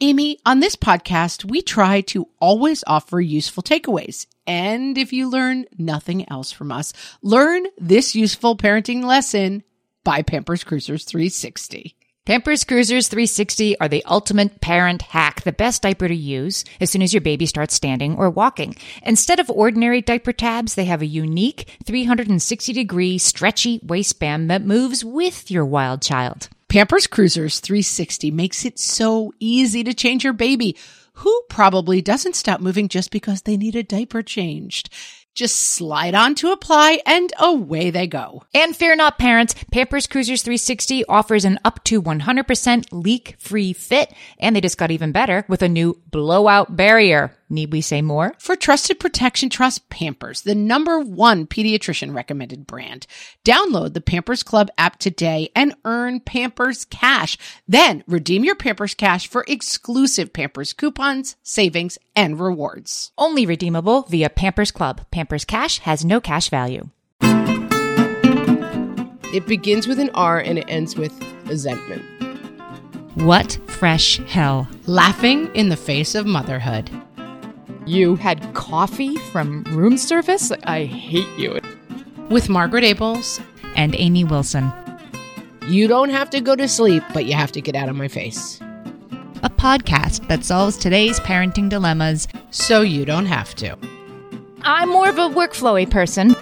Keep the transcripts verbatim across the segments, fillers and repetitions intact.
Amy, on this podcast, we try to always offer useful takeaways. And if you learn nothing else from us, learn this useful parenting lesson by Pampers Cruisers three sixty. Pampers Cruisers three sixty are the ultimate parent hack, the best diaper to use as soon as your baby starts standing or walking. Instead of ordinary diaper tabs, they have a unique three hundred sixty degree stretchy waistband that moves with your wild child. Pampers Cruisers three sixty makes it so easy to change your baby, who probably doesn't stop moving just because they need a diaper changed. Just slide on to apply and away they go. And fear not, parents, Pampers Cruisers three sixty offers an up to one hundred percent leak-free fit, and they just got even better with a new blowout barrier. Need we say more? For trusted protection, trust Pampers, the number one pediatrician recommended brand. Download the Pampers Club app today and earn Pampers Cash. Then redeem your Pampers Cash for exclusive Pampers coupons, savings, and rewards. Only redeemable via Pampers Club. Pampers Cash has no cash value. It begins with an R and it ends with resentment. What fresh hell? Laughing in the face of motherhood. You had coffee from room service? I hate you. With Margaret Abels and Amy Wilson. You don't have to go to sleep, but you have to get out of my face. A podcast that solves today's parenting dilemmas so you don't have to. I'm more of a workflowy person.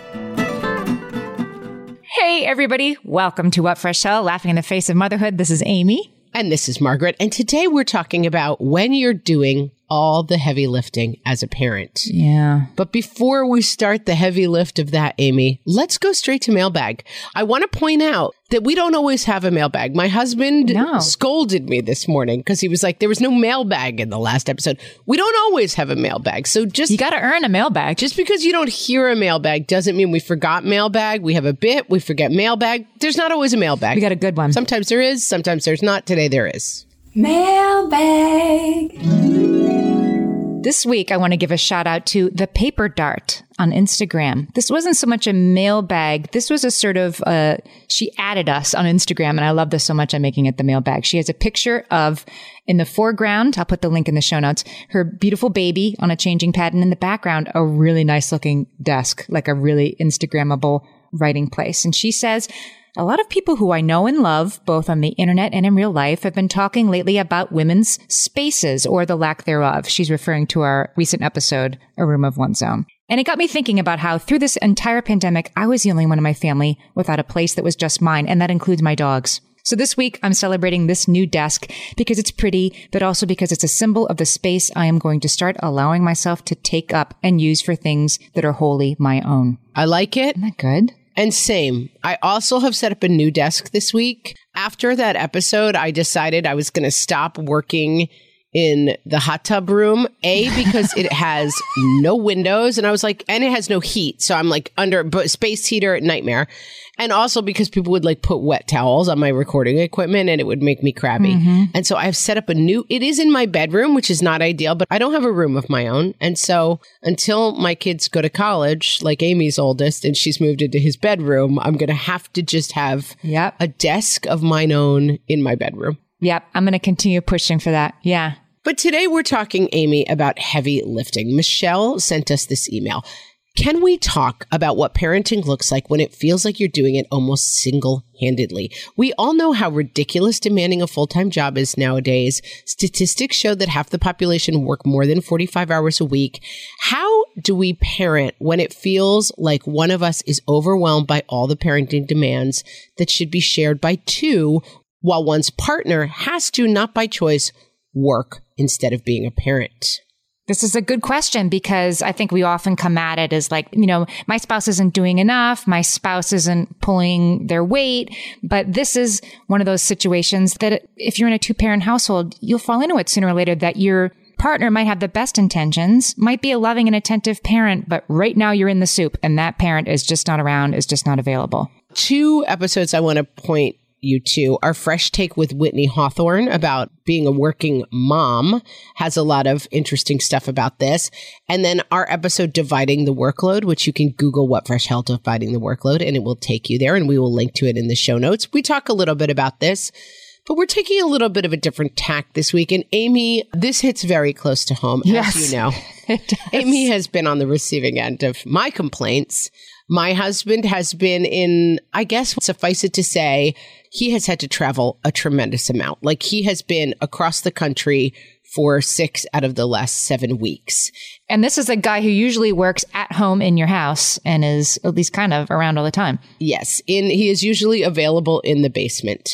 Hey, everybody. Welcome to What Fresh Hell, Laughing in the Face of Motherhood. This is Amy. And this is Margaret. And today we're talking about when you're doing all the heavy lifting as a parent. Yeah. But before we start the heavy lift of that, Amy, let's go straight to mailbag. I want to point out that we don't always have a mailbag. My husband no. scolded me this morning because he was like, there was no mailbag in the last episode. We don't always have a mailbag. So just... You got to earn a mailbag. Just because you don't hear a mailbag doesn't mean we forgot mailbag. We have a bit. We forget mailbag. There's not always a mailbag. We got a good one. Sometimes there is. Sometimes there's not. Today there is. Mailbag. This week, I want to give a shout out to The Paper Dart on Instagram. This wasn't so much a mailbag. This was a sort of, uh, she added us on Instagram, and I love this so much, I'm making it the mailbag. She has a picture of, in the foreground, I'll put the link in the show notes, her beautiful baby on a changing pad, and in the background, a really nice looking desk, like a really Instagrammable writing place. And she says, a lot of people who I know and love, both on the internet and in real life, have been talking lately about women's spaces or the lack thereof. She's referring to our recent episode, A Room of One's Own. And it got me thinking about how through this entire pandemic, I was the only one in my family without a place that was just mine, and that includes my dogs. So this week, I'm celebrating this new desk because it's pretty, but also because it's a symbol of the space I am going to start allowing myself to take up and use for things that are wholly my own. I like it. Isn't that good? And same. I also have set up a new desk this week. After that episode, I decided I was going to stop working in the hot tub room. A, because it has no windows, and I was like, and it has no heat. So I'm like under but space heater nightmare. And also because people would like put wet towels on my recording equipment and it would make me crabby. Mm-hmm. And so I've set up a new, it is in my bedroom, which is not ideal, but I don't have a room of my own. And so until my kids go to college, like Amy's oldest, and she's moved into his bedroom, I'm going to have to just have yep. a desk of mine own in my bedroom. Yep. I'm going to continue pushing for that. Yeah. But today we're talking, Amy, about heavy lifting. Michelle sent us this email. Can we talk about what parenting looks like when it feels like you're doing it almost single-handedly? We all know how ridiculous demanding a full-time job is nowadays. Statistics show that half the population work more than forty-five hours a week. How do we parent when it feels like one of us is overwhelmed by all the parenting demands that should be shared by two, while one's partner has to, not by choice, work instead of being a parent? This is a good question because I think we often come at it as like, you know, my spouse isn't doing enough. My spouse isn't pulling their weight. But this is one of those situations that if you're in a two-parent household, you'll fall into it sooner or later, that your partner might have the best intentions, might be a loving and attentive parent, but right now you're in the soup and that parent is just not around, is just not available. Two episodes I want to point you to. Our Fresh Take with Whitney Hawthorne about being a working mom has a lot of interesting stuff about this. And then our episode Dividing the Workload, which you can Google What Fresh Hell Dividing the Workload, and it will take you there, and we will link to it in the show notes. We talk a little bit about this. But we're taking a little bit of a different tack this week. And Amy, this hits very close to home, Yes, as you know. It does. Amy has been on the receiving end of my complaints. My husband has been in, I guess, suffice it to say, he has had to travel a tremendous amount. Like he has been across the country for six out of the last seven weeks. And this is a guy who usually works at home in your house and is at least kind of around all the time. Yes. In, he is usually available in the basement.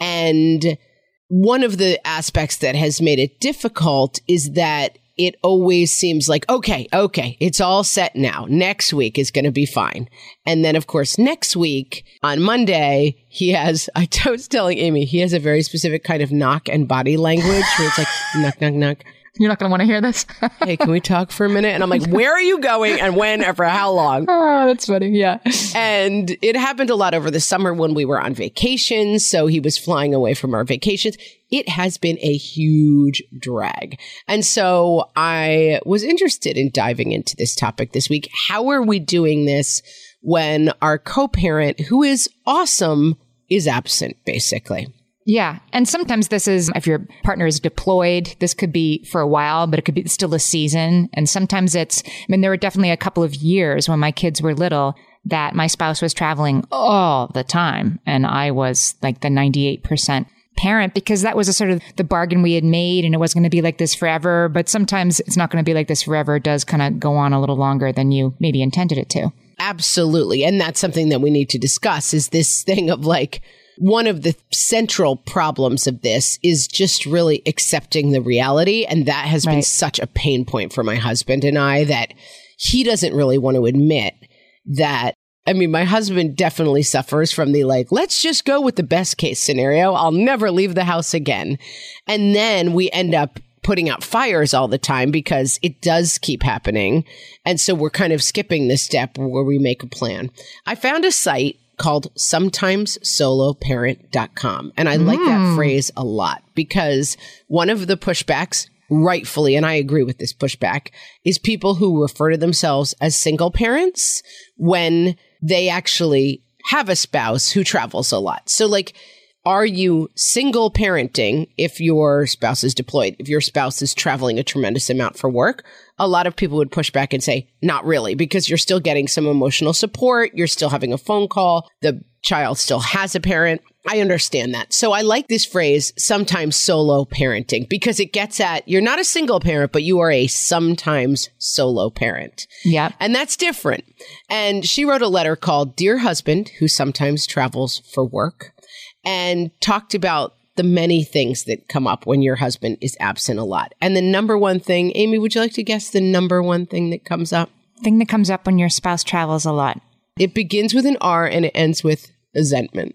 And one of the aspects that has made it difficult is that it always seems like, okay, okay, it's all set now. Next week is going to be fine. And then, of course, next week on Monday, he has, I was telling Amy, he has a very specific kind of knock and body language where it's like, knock, knock, knock. You're not going to want to hear this? Hey, can we talk for a minute? And I'm like, where are you going and when and for how long? Oh, that's funny. Yeah. And it happened a lot over the summer when we were on vacation. So he was flying away from our vacations. It has been a huge drag. And so I was interested in diving into this topic this week. How are we doing this when our co-parent, who is awesome, is absent, basically? Yeah. And sometimes this is, if your partner is deployed, this could be for a while, but it could be still a season. And sometimes it's, I mean, there were definitely a couple of years when my kids were little that my spouse was traveling all the time. And I was like the ninety-eight percent parent because that was a sort of the bargain we had made and it wasn't going to be like this forever. But sometimes it's not going to be like this forever. It does kind of go on a little longer than you maybe intended it to. Absolutely. And that's something that we need to discuss is this thing of like, one of the central problems of this is just really accepting the reality. And that has Right. been such a pain point for my husband and I that he doesn't really want to admit that. I mean, my husband definitely suffers from the like, let's just go with the best case scenario. I'll never leave the house again. And then we end up putting out fires all the time because it does keep happening. And so we're kind of skipping the step where we make a plan. I found a site called sometime solo parent dot com. And I like that phrase a lot because one of the pushbacks, rightfully, and I agree with this pushback, is people who refer to themselves as single parents when they actually have a spouse who travels a lot. So like, are you single parenting if your spouse is deployed, if your spouse is traveling a tremendous amount for work? A lot of people would push back and say, not really, because you're still getting some emotional support. You're still having a phone call. The child still has a parent. I understand that. So I like this phrase, sometimes solo parenting, because it gets at you're not a single parent, but you are a sometimes solo parent. Yeah. And that's different. And she wrote a letter called Dear Husband, Who Sometimes Travels for Work, and talked about the many things that come up when your husband is absent a lot. And the number one thing, Amy, would you like to guess the number one thing that comes up? Thing that comes up when your spouse travels a lot. It begins with an R and it ends with resentment.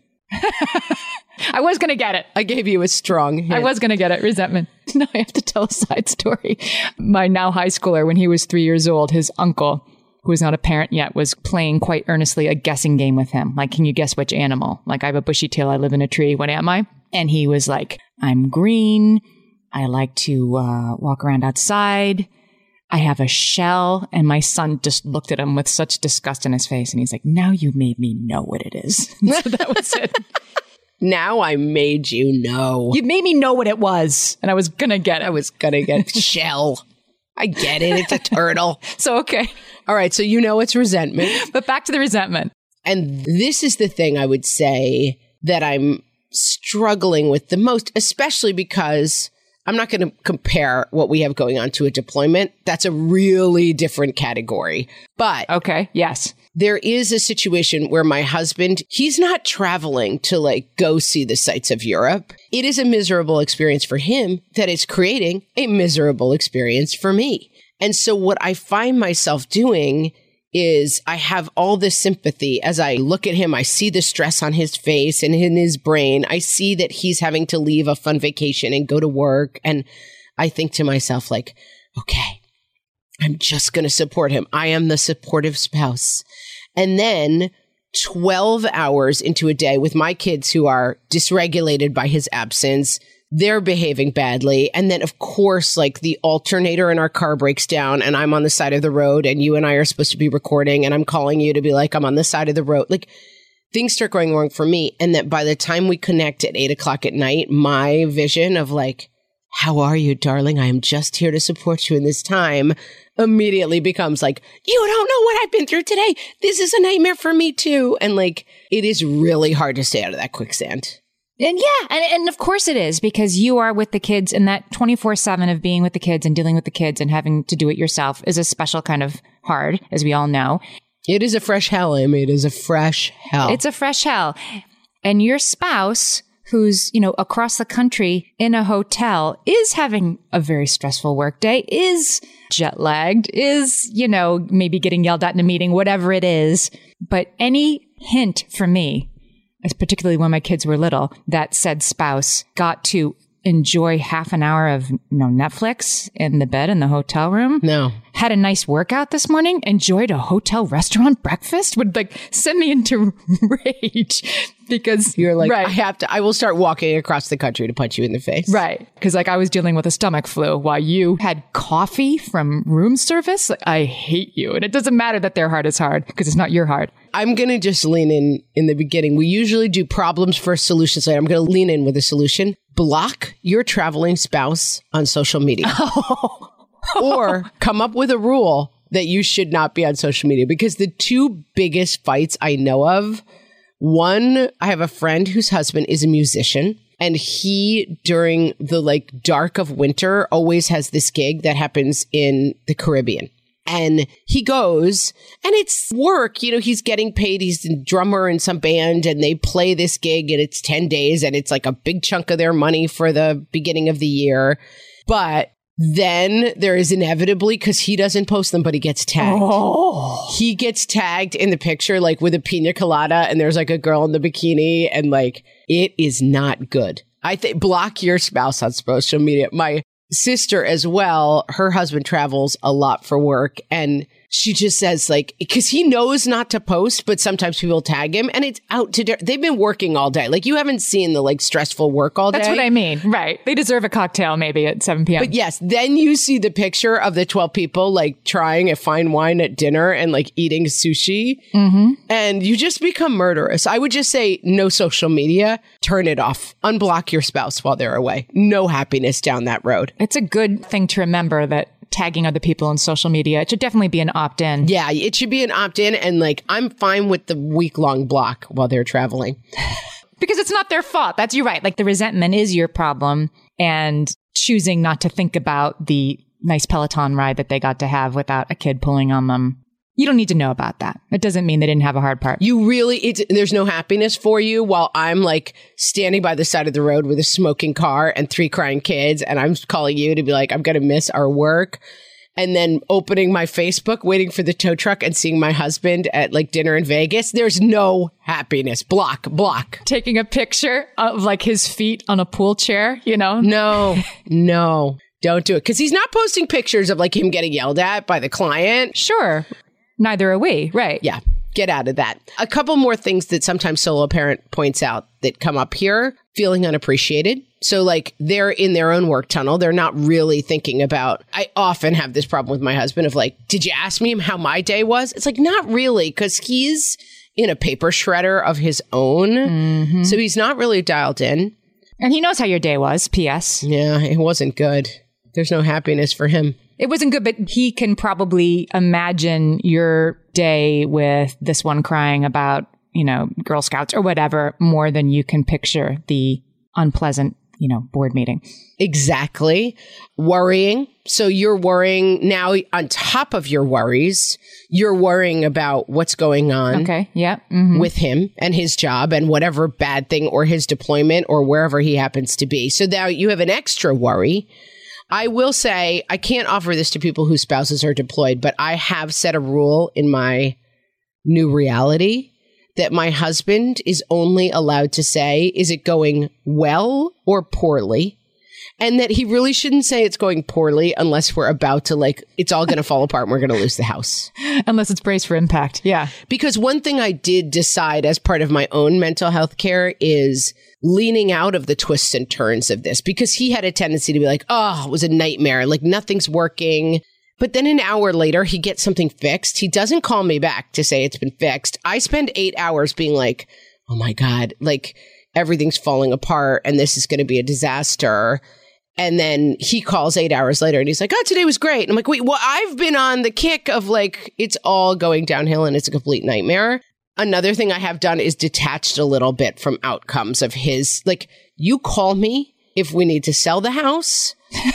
I was going to get it. I gave you a strong hint. I was going to get it. Resentment. No, I have to tell a side story. My now high schooler, when he was three years old, his uncle, who is not a parent yet, was playing quite earnestly a guessing game with him. Like, can you guess which animal? Like, I have a bushy tail. I live in a tree. What am I? And he was like, I'm green. I like to uh, walk around outside. I have a shell. And my son just looked at him with such disgust in his face. And he's like, now you made me know what it is. So that was it. Now I made you know. You made me know what it was. And I was going to get it. I was going to get shell. I get it. It's a turtle. So, okay. All right. So you know it's resentment. But back to the resentment. And this is the thing I would say that I'm struggling with the most, especially because I'm not going to compare what we have going on to a deployment. That's a really different category. But Okay. Yes. there is a situation where my husband, he's not traveling to like go see the sights of Europe. It is a miserable experience for him that is creating a miserable experience for me. And so what I find myself doing is I have all this sympathy as I look at him. I see the stress on his face and in his brain. I see that he's having to leave a fun vacation and go to work. And I think to myself, like, okay, I'm just going to support him. I am the supportive spouse. And then twelve hours into a day with my kids who are dysregulated by his absence, they're behaving badly. And then, of course, like the alternator in our car breaks down and I'm on the side of the road and you and I are supposed to be recording and I'm calling you to be like, I'm on the side of the road. Like, things start going wrong for me. And that by the time we connect at eight o'clock at night, my vision of like, how are you, darling? I am just here to support you in this time immediately becomes like, you don't know what I've been through today. This is a nightmare for me too. And like, it is really hard to stay out of that quicksand. And yeah, and, and of course it is, because you are with the kids, and that twenty-four seven of being with the kids and dealing with the kids and having to do it yourself is a special kind of hard, as we all know. It is a fresh hell, Amy. It is a fresh hell. It's a fresh hell. And your spouse, who's, you know, across the country in a hotel, is having a very stressful work day, is jet lagged, is, you know, maybe getting yelled at in a meeting, whatever it is. But any hint from me, particularly when my kids were little, that said spouse got to enjoy half an hour of you know, Netflix in the bed in the hotel room. No. Had a nice workout this morning, enjoyed a hotel restaurant breakfast, would like send me into rage because you're like, right. I have to, I will start walking across the country to punch you in the face. Right. Because like I was dealing with a stomach flu while you had coffee from room service. Like, I hate you. And it doesn't matter that their heart is hard because it's not your heart. I'm going to just lean in in the beginning. We usually do problems first, solutions later. I'm going to lean in with a solution. Block your traveling spouse on social media. Oh. Or come up with a rule that you should not be on social media. Because the two biggest fights I know of, one, I have a friend whose husband is a musician. And he, during the like dark of winter, always has this gig that happens in the Caribbean. And he goes, and it's work. You know, he's getting paid. He's a drummer in some band, and they play this gig, and it's ten days, and it's like a big chunk of their money for the beginning of the year. But then there is inevitably, because he doesn't post them, but he gets tagged. Oh. He gets tagged in the picture, like with a pina colada, and there's like a girl in the bikini, and like, it is not good. I think block your spouse on social media. My sister as well, her husband travels a lot for work, and she just says like, because he knows not to post, but sometimes people tag him, and it's out to dinner. They've been working all day. Like, you haven't seen the like stressful work all day. That's what I mean. Right. They deserve a cocktail maybe at seven p.m. But yes, then you see the picture of the twelve people like trying a fine wine at dinner and like eating sushi. Mm-hmm. And you just become murderous. I would just say no social media, turn it off, unblock your spouse while they're away. No happiness down that road. It's a good thing to remember that tagging other people on social media, it should definitely be an opt-in. Yeah, it should be an opt-in. And like, I'm fine with the week-long block while they're traveling. Because it's not their fault. That's you're right. Like, the resentment is your problem, and choosing not to think about the nice Peloton ride that they got to have without a kid pulling on them. You don't need to know about that. It doesn't mean they didn't have a hard part. You really, it's, there's no happiness for you while I'm like standing by the side of the road with a smoking car and three crying kids, and I'm calling you to be like, I'm going to miss our work. And then opening my Facebook, waiting for the tow truck, and seeing my husband at like dinner in Vegas. There's no happiness. Block, block. Taking a picture of like his feet on a pool chair, you know? No, no, don't do it. Because he's not posting pictures of like him getting yelled at by the client. Sure. Neither are we, right? Yeah, get out of that. A couple more things that sometimes solo parent points out that come up here. Feeling unappreciated. So like, they're in their own work tunnel. They're not really thinking about, I often have this problem with my husband of like, did you ask me how my day was? It's like, not really, because he's in a paper shredder of his own. Mm-hmm. So he's not really dialed in. And he knows how your day was, P S. Yeah, it wasn't good. There's no happiness for him. It wasn't good, but he can probably imagine your day with this one crying about, you know, Girl Scouts or whatever, more than you can picture the unpleasant, you know, board meeting. Exactly. Worrying. So you're worrying now on top of your worries. You're worrying about what's going on. Okay. Yeah. Mm-hmm. With him and his job and whatever bad thing or his deployment or wherever he happens to be. So now you have an extra worry. I will say, I can't offer this to people whose spouses are deployed, but I have set a rule in my new reality that my husband is only allowed to say, is it going well or poorly? And that he really shouldn't say it's going poorly unless we're about to like, it's all going to fall apart and we're going to lose the house. Unless it's brace for impact. Yeah. Because one thing I did decide as part of my own mental health care is leaning out of the twists and turns of this, because he had a tendency to be like, oh, it was a nightmare. Like, nothing's working. But then an hour later, he gets something fixed. He doesn't call me back to say it's been fixed. I spend eight hours being like, oh my God, like everything's falling apart and this is going to be a disaster. And then he calls eight hours later and he's like, oh, today was great. And I'm like, wait, well, I've been on the kick of like, it's all going downhill and it's a complete nightmare. Another thing I have done is detached a little bit from outcomes of his, like, you call me if we need to sell the house.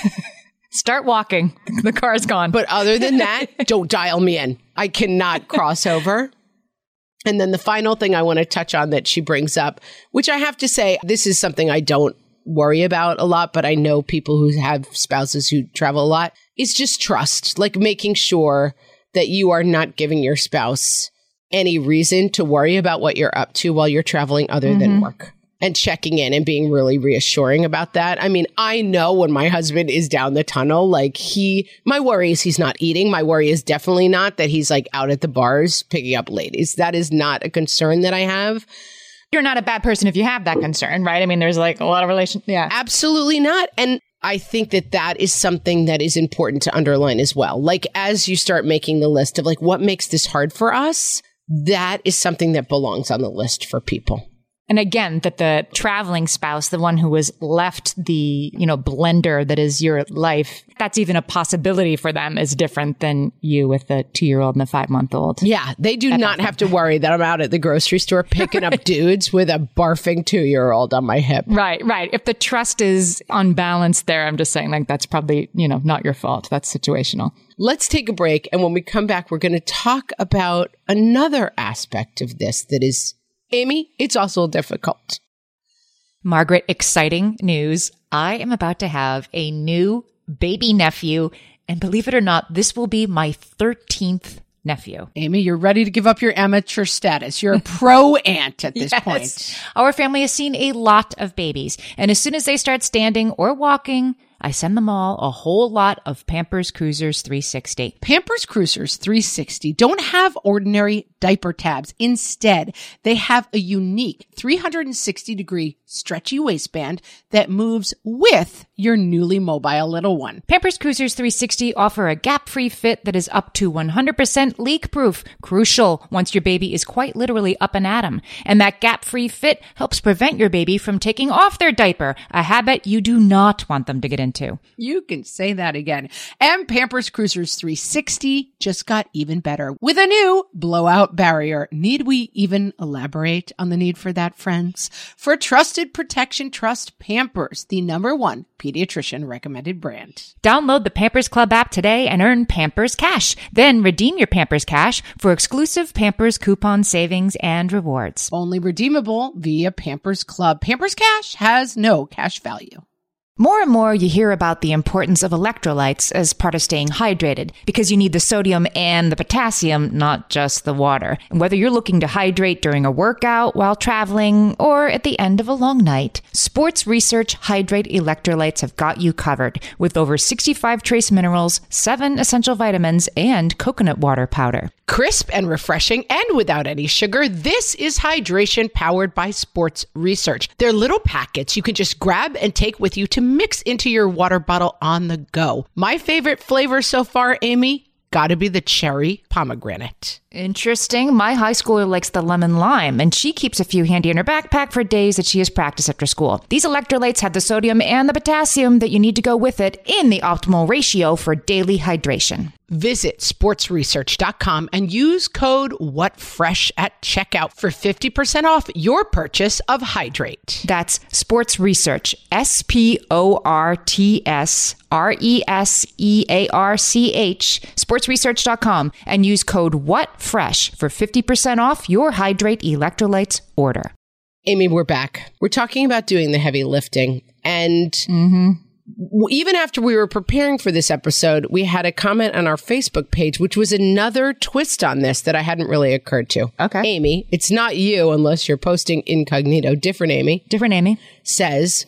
Start walking. The car's gone. But other than that, don't dial me in. I cannot cross over. And then the final thing I want to touch on that she brings up, which I have to say, this is something I don't worry about a lot, but I know people who have spouses who travel a lot, is just trust, like making sure that you are not giving your spouse any reason to worry about what you're up to while you're traveling other mm-hmm. than work, and checking in and being really reassuring about that. I mean, I know when my husband is down the tunnel, like he, my worry is he's not eating. My worry is definitely not that he's like out at the bars picking up ladies. That is not a concern that I have. You're not a bad person if you have that concern, right? I mean, there's like a lot of relation. Yeah, absolutely not. And I think that that is something that is important to underline as well. Like, as you start making the list of like, what makes this hard for us? That is something that belongs on the list for people. And again, that the traveling spouse, the one who was left the, you know, blender that is your life, that's even a possibility for them is different than you with the two-year-old and the five-month-old. Yeah, they do not have to worry that I'm out at the grocery store picking up dudes with a barfing two-year-old on my hip. Right, right. If the trust is unbalanced there, I'm just saying like that's probably, you know, not your fault. That's situational. Let's take a break. And when we come back, we're going to talk about another aspect of this that is, Amy, it's also difficult. Margaret, exciting news. I am about to have a new baby nephew. And believe it or not, this will be my thirteenth nephew. Amy, you're ready to give up your amateur status. You're a pro aunt at this yes. point. Our family has seen a lot of babies. And as soon as they start standing or walking, I send them all a whole lot of Pampers Cruisers three sixty. Pampers Cruisers three sixty don't have ordinary diaper tabs. Instead, they have a unique three hundred sixty degree stretchy waistband that moves with your newly mobile little one. Pampers Cruisers three sixty offer a gap-free fit that is up to one hundred percent leak-proof. Crucial once your baby is quite literally up and at 'em. And that gap-free fit helps prevent your baby from taking off their diaper, a habit you do not want them to get into. Into. You can say that again. And Pampers Cruisers three sixty just got even better with a new blowout barrier. Need we even elaborate on the need for that, friends? For trusted protection, trust Pampers, the number one pediatrician recommended brand. Download the Pampers Club app today and earn Pampers Cash. Then redeem your Pampers Cash for exclusive Pampers coupon savings and rewards. Only redeemable via Pampers Club. Pampers Cash has no cash value. More and more you hear about the importance of electrolytes as part of staying hydrated because you need the sodium and the potassium, not just the water. And whether you're looking to hydrate during a workout, while traveling, or at the end of a long night, Sports Research Hydrate Electrolytes have got you covered with over sixty-five trace minerals, seven essential vitamins, and coconut water powder. Crisp and refreshing and without any sugar, this is hydration powered by Sports Research. They're little packets you can just grab and take with you to mix into your water bottle on the go. My favorite flavor so far, Amy, gotta be the cherry pomegranate. Interesting. My high schooler likes the lemon lime, and she keeps a few handy in her backpack for days that she has practice after school. These electrolytes have the sodium and the potassium that you need to go with it in the optimal ratio for daily hydration. Visit sports research dot com and use code WhatFresh at checkout for fifty percent off your purchase of Hydrate. That's Sports Research, S P O R T S R E S E A R C H, sports research dot com, and use code WhatFresh for fifty percent off your Hydrate electrolytes order. Amy, we're back. We're talking about doing the heavy lifting, and mm-hmm. even after we were preparing for this episode, we had a comment on our Facebook page, which was another twist on this that I hadn't really occurred to. Okay. Amy, it's not you unless you're posting incognito. Different Amy. Different Amy. Says,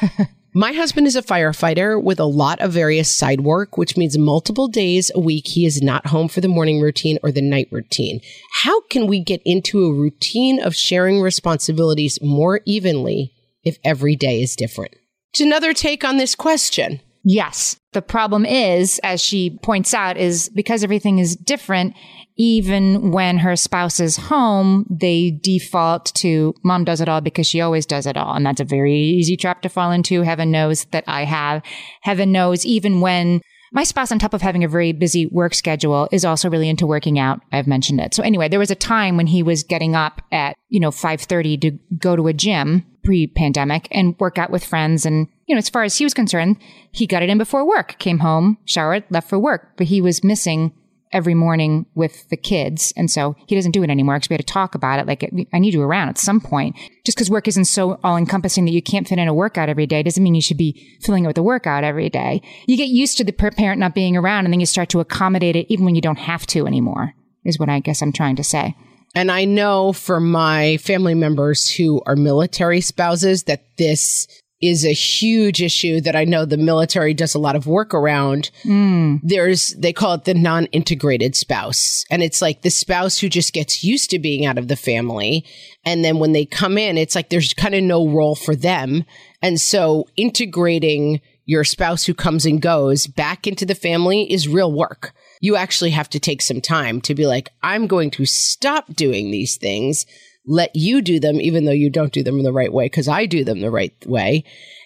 my husband is a firefighter with a lot of various side work, which means multiple days a week he is not home for the morning routine or the night routine. How can we get into a routine of sharing responsibilities more evenly if every day is different? Another take on this question. Yes. The problem is, as she points out, is because everything is different, even when her spouse is home, they default to mom does it all because she always does it all. And that's a very easy trap to fall into. Heaven knows that I have. Heaven knows even when my spouse, on top of having a very busy work schedule, is also really into working out. I've mentioned it. So anyway, there was a time when he was getting up at, you know, five thirty to go to a gym pre-pandemic and work out with friends. And, you know, as far as he was concerned, he got it in before work, came home, showered, left for work. But he was missing every morning with the kids. And so he doesn't do it anymore because we had to talk about it. Like, I need you around at some point. Just because work isn't so all encompassing that you can't fit in a workout every day doesn't mean you should be filling it with a workout every day. You get used to the parent not being around and then you start to accommodate it even when you don't have to anymore, is what I guess I'm trying to say. And I know for my family members who are military spouses that this is a huge issue that I know the military does a lot of work around. Mm. There's, they call it the non-integrated spouse. And it's like the spouse who just gets used to being out of the family. And then when they come in, it's like there's kind of no role for them. And so integrating your spouse who comes and goes back into the family is real work. You actually have to take some time to be like, I'm going to stop doing these things, let you do them, even though you don't do them the right way, because I do them the right way,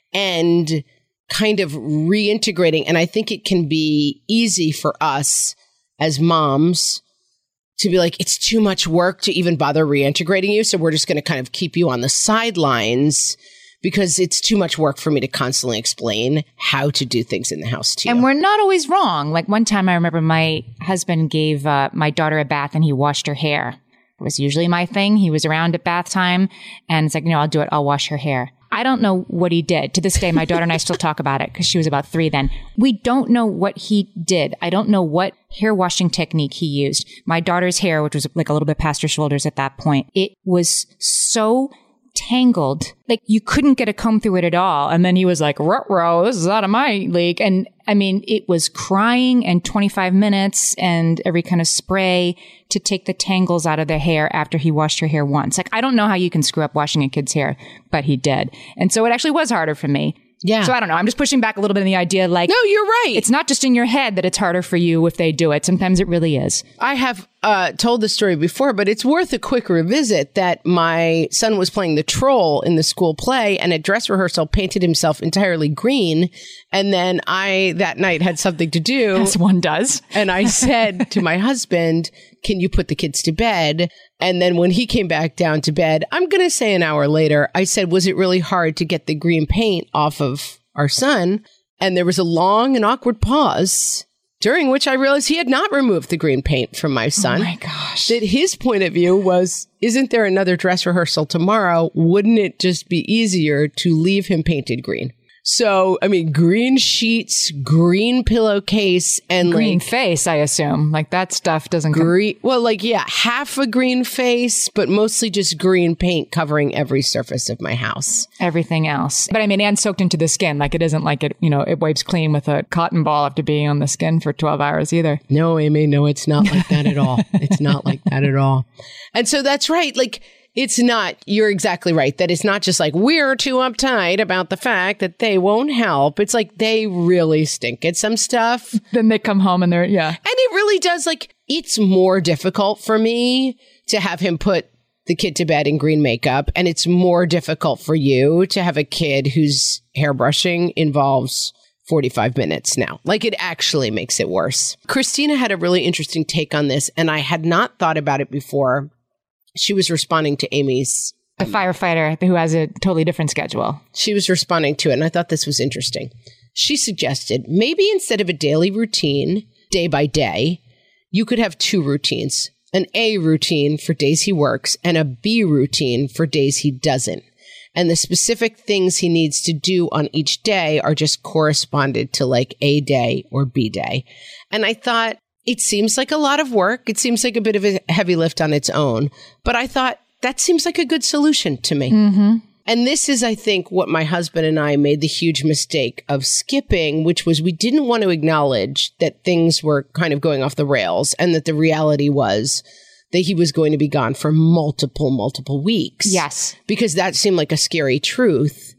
and kind of reintegrating. And I think it can be easy for us as moms to be like, it's too much work to even bother reintegrating you. So we're just going to kind of keep you on the sidelines because it's too much work for me to constantly explain how to do things in the house to you. And we're not always wrong. Like one time I remember my husband gave uh, my daughter a bath and he washed her hair. It was usually my thing. He was around at bath time and it's like, no, I'll do it. I'll wash her hair. I don't know what he did. To this day, my daughter and I still talk about it because she was about three then. We don't know what he did. I don't know what hair washing technique he used. My daughter's hair, which was like a little bit past her shoulders at that point, it was so tangled. Like you couldn't get a comb through it at all. And then he was like, ruh-roh, this is out of my league. And I mean, it was crying and twenty-five minutes and every kind of spray to take the tangles out of their hair after he washed her hair once. Like, I don't know how you can screw up washing a kid's hair, but he did. And so it actually was harder for me. Yeah. So I don't know. I'm just pushing back a little bit in the idea like, no, you're right. It's not just in your head that it's harder for you if they do it. Sometimes it really is. I have uh, told the story before, but it's worth a quick revisit that my son was playing the troll in the school play and at dress rehearsal painted himself entirely green. And then I, that night, had something to do. As one does. And I said to my husband, can you put the kids to bed? And then when he came back down to bed, I'm going to say an hour later, I said, was it really hard to get the green paint off of our son? And there was a long and awkward pause, during which I realized he had not removed the green paint from my son. Oh my gosh. That his point of view was, isn't there another dress rehearsal tomorrow? Wouldn't it just be easier to leave him painted green? So, I mean, green sheets, green pillowcase, and green like, face, I assume. Like that stuff doesn't green. Come- well, like, yeah, half a green face, but mostly just green paint covering every surface of my house. Everything else. But I mean, and soaked into the skin. Like it isn't like it, you know, it wipes clean with a cotton ball after being on the skin for twelve hours either. No, Amy, no, it's not like that at all. It's not like that at all. And so that's right. Like, it's not, you're exactly right, that it's not just like we're too uptight about the fact that they won't help. It's like they really stink at some stuff. Then they come home and they're, yeah. And it really does, like, it's more difficult for me to have him put the kid to bed in green makeup. And it's more difficult for you to have a kid whose hairbrushing involves forty-five minutes now. Like, it actually makes it worse. Christina had a really interesting take on this, and I had not thought about it before. She was responding to Amy's... A firefighter who has a totally different schedule. She was responding to it, and I thought this was interesting. She suggested maybe instead of a daily routine, day by day, you could have two routines. An A routine for days he works and a B routine for days he doesn't. And the specific things he needs to do on each day are just corresponded to like A day or B day. And I thought, it seems like a lot of work. It seems like a bit of a heavy lift on its own. But I thought that seems like a good solution to me. Mm-hmm. And this is, I think, what my husband and I made the huge mistake of skipping, which was we didn't want to acknowledge that things were kind of going off the rails and that the reality was that he was going to be gone for multiple, multiple weeks. Yes. Because that seemed like a scary truth.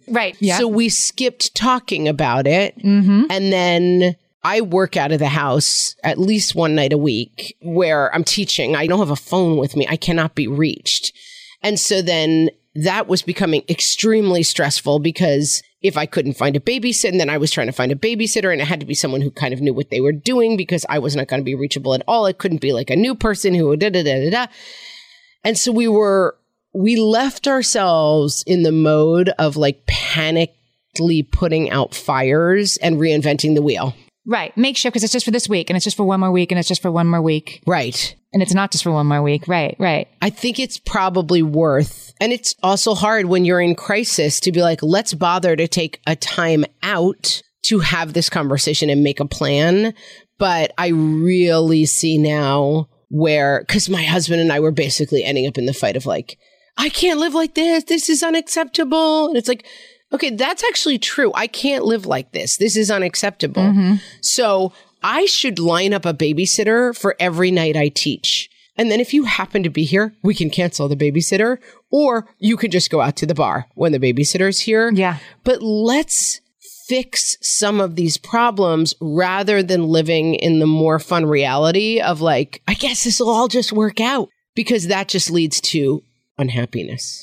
Right. Yeah. So we skipped talking about it. Mm-hmm. And then I work out of the house at least one night a week where I'm teaching. I don't have a phone with me. I cannot be reached. And so then that was becoming extremely stressful because if I couldn't find a babysitter, and then I was trying to find a babysitter, and it had to be someone who kind of knew what they were doing because I was not going to be reachable at all. It couldn't be like a new person who da da da da da. And so we were, we left ourselves in the mode of like panically putting out fires and reinventing the wheel. Right. Makeshift because it's just for this week and it's just for one more week and it's just for one more week. Right. And it's not just for one more week. Right. Right. I think it's probably worth, and it's also hard when you're in crisis to be like, let's bother to take a time out to have this conversation and make a plan. But I really see now where, because my husband and I were basically ending up in the fight of like, I can't live like this. This is unacceptable. And it's like, okay, that's actually true. I can't live like this. This is unacceptable. Mm-hmm. So I should line up a babysitter for every night I teach. And then if you happen to be here, we can cancel the babysitter, or you can just go out to the bar when the babysitter's here. Yeah. But let's fix some of these problems rather than living in the more fun reality of like, I guess this will all just work out, because that just leads to unhappiness.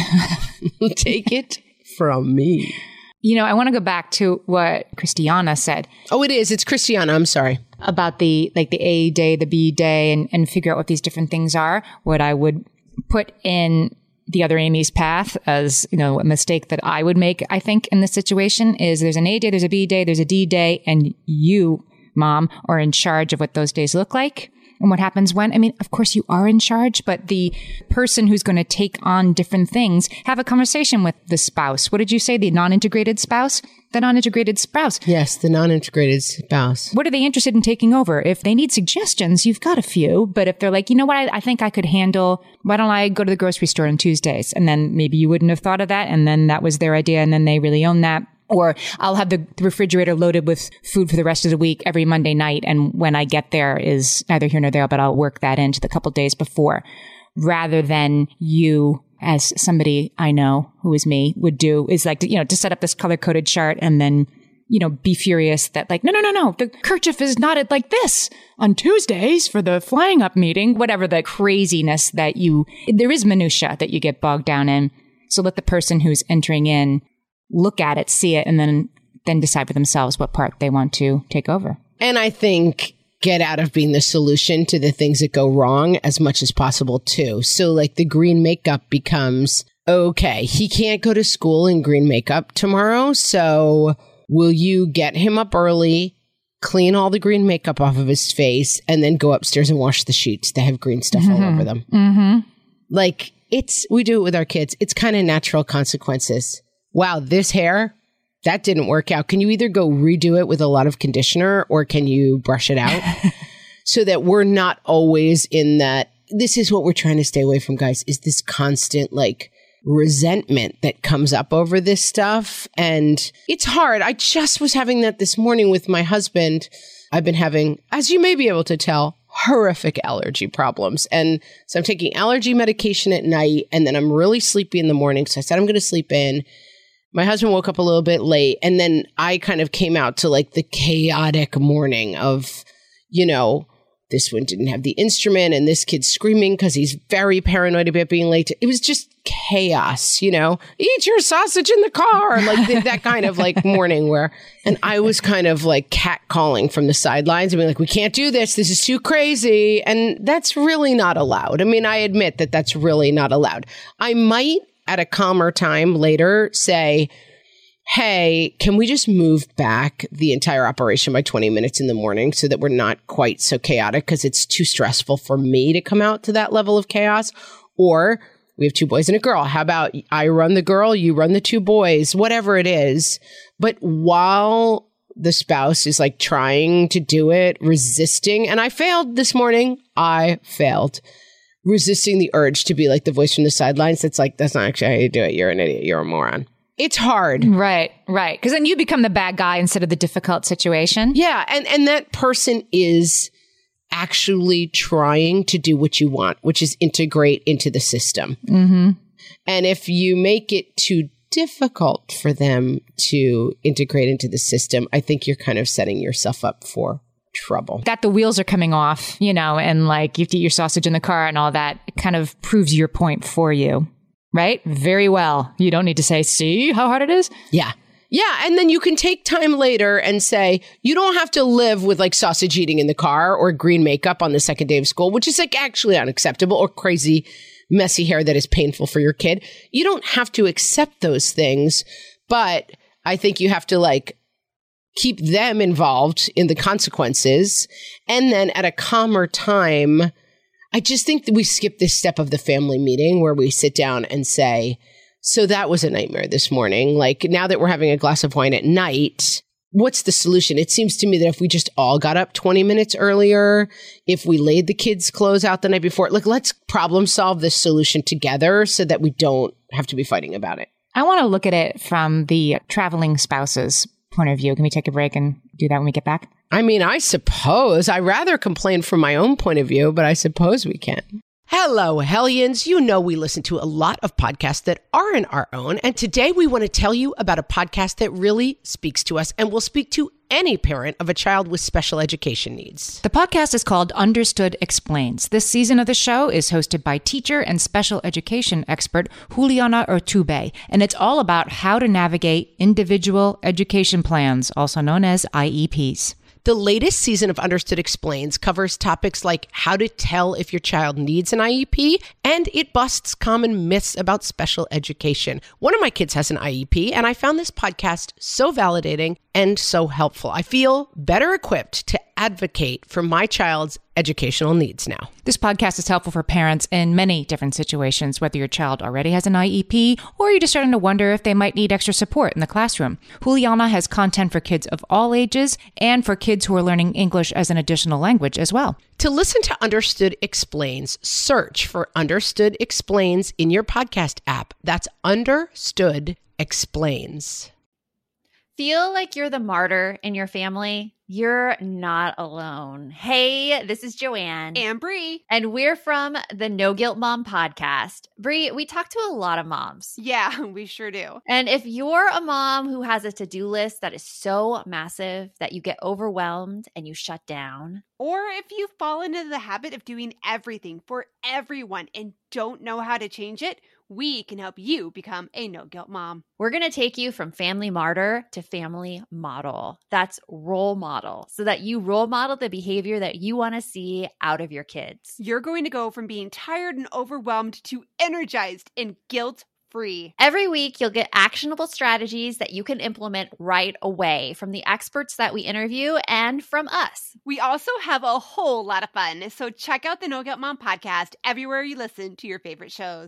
Take it from me. You know, I want to go back to what Christiana said. Oh, it is. It's Christiana. I'm sorry. About the, like the A day, the B day, and, and figure out what these different things are. What I would put in the other Amy's path as, you know, a mistake that I would make, I think, in this situation is there's an A day, there's a B day, there's a D day, and you, mom, are in charge of what those days look like. And what happens when, I mean, of course you are in charge, but the person who's going to take on different things, have a conversation with the spouse. What did you say? The non-integrated spouse? The non-integrated spouse. Yes, the non-integrated spouse. What are they interested in taking over? If they need suggestions, you've got a few. But if they're like, you know what, I, I think I could handle, why don't I go to the grocery store on Tuesdays? And then maybe you wouldn't have thought of that. And then that was their idea. And then they really own that. Or I'll have the refrigerator loaded with food for the rest of the week every Monday night. And when I get there is neither here nor there, but I'll work that into the couple days before, rather than you, as somebody I know who is me, would do, is like, to, you know, to set up this color coded chart and then, you know, be furious that like, no, no, no, no, the kerchief is knotted like this on Tuesdays for the flying up meeting, whatever the craziness that you, there is minutia that you get bogged down in. So let the person who's entering in look at it, see it, and then then decide for themselves what part they want to take over. And I think get out of being the solution to the things that go wrong as much as possible, too. So like the green makeup becomes, okay, he can't go to school in green makeup tomorrow. So will you get him up early, clean all the green makeup off of his face, and then go upstairs and wash the sheets that have green stuff mm-hmm. all over them? Mm-hmm. Like it's, we do it with our kids. It's kind of natural consequences. Wow, this hair, that didn't work out. Can you either go redo it with a lot of conditioner or can you brush it out? So that we're not always in that. This is what we're trying to stay away from, guys, is this constant like resentment that comes up over this stuff. And it's hard. I just was having that this morning with my husband. I've been having, as you may be able to tell, horrific allergy problems. And so I'm taking allergy medication at night and then I'm really sleepy in the morning. So I said, I'm going to sleep in. My husband woke up a little bit late, and then I kind of came out to like the chaotic morning of, you know, this one didn't have the instrument and this kid's screaming because he's very paranoid about being late. It was just chaos, you know, eat your sausage in the car, like th- that kind of like morning where, and I was kind of like catcalling from the sidelines and being like, we can't do this. This is too crazy. And that's really not allowed. I mean, I admit that that's really not allowed. I might at a calmer time later say, hey, can we just move back the entire operation by twenty minutes in the morning so that we're not quite so chaotic because it's too stressful for me to come out to that level of chaos? Or we have two boys and a girl. How about I run the girl, you run the two boys, whatever it is. But while the spouse is like trying to do it, resisting, and I failed this morning, I failed. Resisting the urge to be like the voice from the sidelines that's like, that's not actually how you do it. You're an idiot. You're a moron. It's hard. Right, right. Because then you become the bad guy instead of the difficult situation. Yeah. And, and that person is actually trying to do what you want, which is integrate into the system. Mm-hmm. And if you make it too difficult for them to integrate into the system, I think you're kind of setting yourself up for trouble. That the wheels are coming off, you know, and like you have to eat your sausage in the car and all that, it kind of proves your point for you, right? Very well. You don't need to say, see how hard it is? Yeah. Yeah. And then you can take time later and say, you don't have to live with like sausage eating in the car or green makeup on the second day of school, which is like actually unacceptable, or crazy messy hair that is painful for your kid. You don't have to accept those things, but I think you have to like keep them involved in the consequences. And then at a calmer time, I just think that we skip this step of the family meeting where we sit down and say, so that was a nightmare this morning. Like, now that we're having a glass of wine at night, what's the solution? It seems to me that if we just all got up twenty minutes earlier, if we laid the kids' clothes out the night before, like, let's problem solve this solution together so that we don't have to be fighting about it. I want to look at it from the traveling spouse's point of view. Can we take a break and do that when we get back? I mean, I suppose. I rather complain from my own point of view, but I suppose we can. Hello, Hellions. You know we listen to a lot of podcasts that aren't our own, and today we want to tell you about a podcast that really speaks to us and will speak to any parent of a child with special education needs. The podcast is called Understood Explains. This season of the show is hosted by teacher and special education expert Juliana Urtubey, and it's all about how to navigate individual education plans, also known as I E Ps. The latest season of Understood Explains covers topics like how to tell if your child needs an I E P, and it busts common myths about special education. One of my kids has an I E P, and I found this podcast so validating and so helpful. I feel better equipped to advocate for my child's educational needs now. This podcast is helpful for parents in many different situations, whether your child already has an I E P or you're just starting to wonder if they might need extra support in the classroom. Juliana has content for kids of all ages and for kids who are learning English as an additional language as well. To listen to Understood Explains, search for Understood Explains in your podcast app. That's Understood Explains. Feel like you're the martyr in your family? You're not alone. Hey, this is Joanne. And Bree. And we're from the No Guilt Mom podcast. Bree, we talk to a lot of moms. Yeah, we sure do. And if you're a mom who has a to-do list that is so massive that you get overwhelmed and you shut down, or if you fall into the habit of doing everything for everyone and don't know how to change it, we can help you become a no-guilt mom. we're going to take you from family martyr to family model. That's role model, so that you role model the behavior that you want to see out of your kids. You're going to go from being tired and overwhelmed to energized and guilt-free. Every week, you'll get actionable strategies that you can implement right away from the experts that we interview and from us. We also have a whole lot of fun, so check out the No Guilt Mom podcast everywhere you listen to your favorite shows.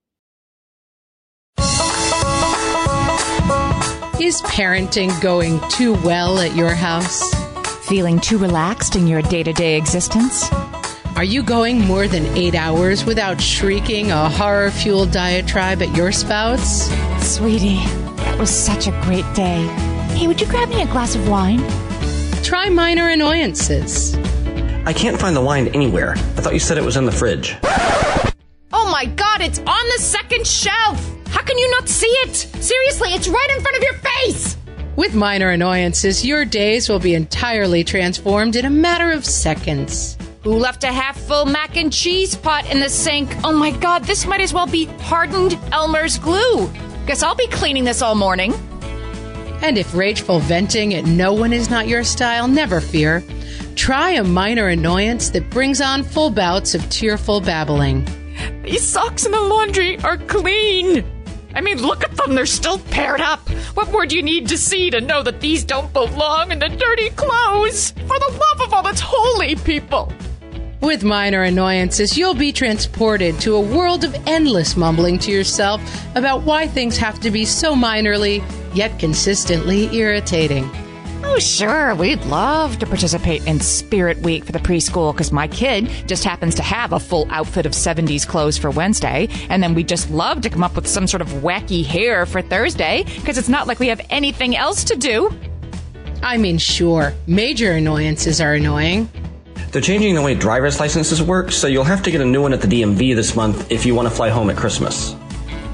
Is parenting going too well at your house? Feeling too relaxed in your day-to-day existence? Are you going more than eight hours without shrieking a horror-fueled diatribe at your spouse? Sweetie, that was such a great day. Hey, would you grab me a glass of wine? Try minor annoyances. I can't find the wine anywhere. I thought you said it was in the fridge. Oh my God, it's on the second shelf! How can you not see it? Seriously, it's right in front of your face! With minor annoyances, your days will be entirely transformed in a matter of seconds. Who left a half-full mac and cheese pot in the sink? Oh my God, this might as well be hardened Elmer's glue. Guess I'll be cleaning this all morning. And if rageful venting at no one is not your style, never fear. Try a minor annoyance that brings on full bouts of tearful babbling. These socks in the laundry are clean. I mean, look at them. They're still paired up. What more do you need to see to know that these don't belong in the dirty clothes? For the love of all that's holy, people. With minor annoyances, you'll be transported to a world of endless mumbling to yourself about why things have to be so minorly, yet consistently irritating. Oh, sure. We'd love to participate in Spirit Week for the preschool because my kid just happens to have a full outfit of seventies clothes for Wednesday. And then we'd just love to come up with some sort of wacky hair for Thursday because it's not like we have anything else to do. I mean, sure, major annoyances are annoying. They're changing the way driver's licenses work, so you'll have to get a new one at the D M V this month if you want to fly home at Christmas.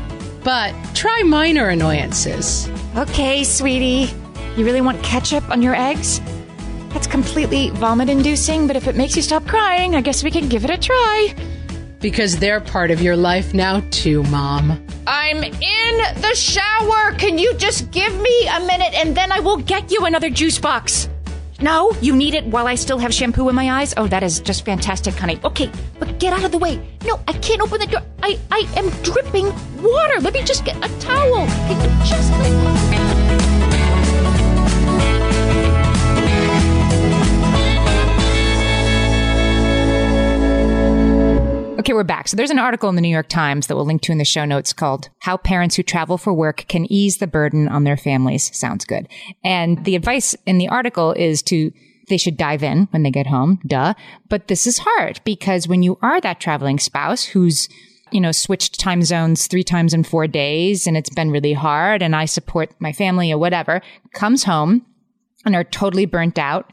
but try minor annoyances. Okay, sweetie. You really want ketchup on your eggs? That's completely vomit-inducing, but if it makes you stop crying, I guess we can give it a try. Because they're part of your life now too, Mom. I'm in the shower. Can you just give me a minute and then I will get you another juice box? No, you need it while I still have shampoo in my eyes? Oh, that is just fantastic, honey. Okay, but get out of the way. No, I can't open the door. I, I am dripping water. Let me just get a towel. Can you just... Okay, we're back. So there's an article in the New York Times that we'll link to in the show notes called How Parents Who Travel for Work Can Ease the Burden on Their Families. Sounds good. And the advice in the article is to, they should dive in when they get home. Duh. But this is hard because when you are that traveling spouse who's, you know, switched time zones three times in four days and it's been really hard and I support my family or whatever, comes home and are totally burnt out